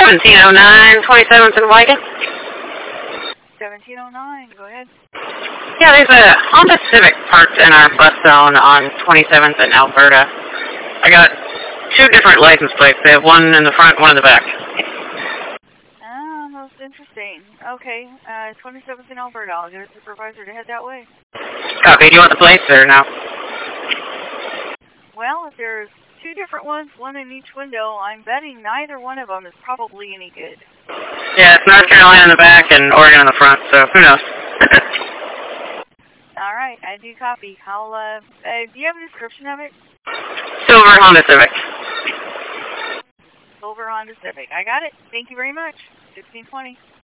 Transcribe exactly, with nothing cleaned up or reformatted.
seventeen oh nine, twenty-seventh and Wagon. seventeen oh nine, go ahead. Yeah, there's a Honda Civic parked in our bus zone on twenty-seventh and Alberta. I got two different license plates. They have one in the front, one in the back. Oh, that's interesting. Okay, uh, twenty-seventh and Alberta. I'll get a supervisor to head that way. Copy. Do you want the plates or no? Well, if there's two different ones, one in each window, I'm betting neither one of them is probably any good. Yeah, it's North Carolina in the back and Oregon in the front, so who knows? All right, I do copy. I'll, uh, uh, do you have a description of it? Silver Honda Civic. Silver Honda Civic. I got it. Thank you very much. sixteen twenty.